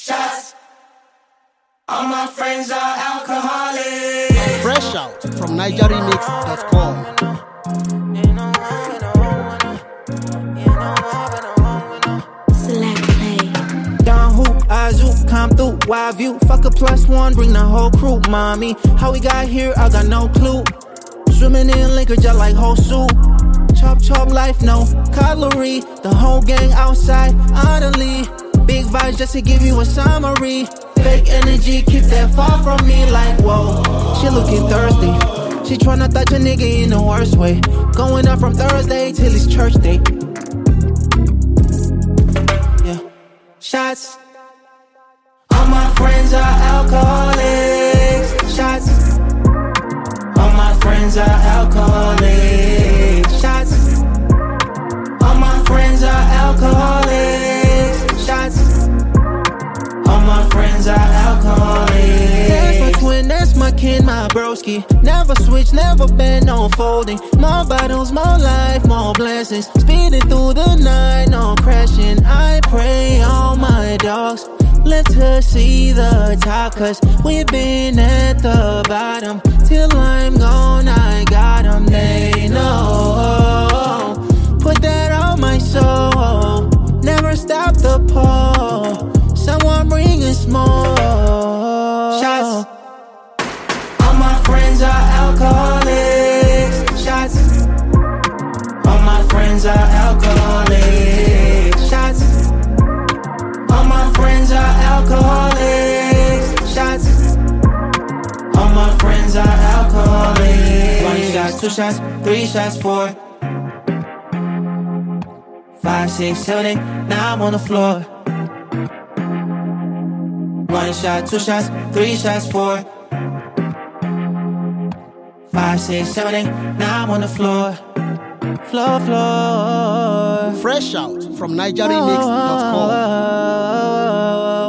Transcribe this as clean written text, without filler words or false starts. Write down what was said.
Shots. All my friends are alcoholics. Fresh out from NigerRemix.com. Select play. Down hoop, Azu, come through, wide view. Fuck a +1, bring the whole crew, mommy. How we got here, I got no clue. Swimming in liquor just like whole soup. Chop chop life, no calorie. The whole gang outside, honestly. Big vibes just to give you a summary. Fake energy, keep that far from me like whoa. She looking thirsty. She tryna touch a nigga in the worst way. Going up from Thursday till it's church day. Yeah. Shots. All my friends are alcoholics. Shots. All my friends are alcoholics. Shots. All my friends are alcoholics. Shots. All my friends are alcoholics. That's my twin, that's my kin, my broski. Never switch, never been no folding. More bottles, more life, more blessings. Speeding through the night, no crashing. I pray on my dogs. Let her see the top, cause we've been at the bottom. Till I'm gone, I got them, they know. Put that on my soul. Never stop the pull. Someone bring us more. Shots. All my friends are alcoholics. Shots. All my friends are alcoholics. Shots. All my friends are alcoholics. Shots. All my friends are alcoholics. 1 shot, 2 shots, 3 shots, 4, 5, 6, 7, 8. Now I'm on the floor. 1 shot, 2 shots, 3 shots, 4, 5, 6, 7, 8. Now I'm on the floor. Floor. Fresh out from NigerRemix.com.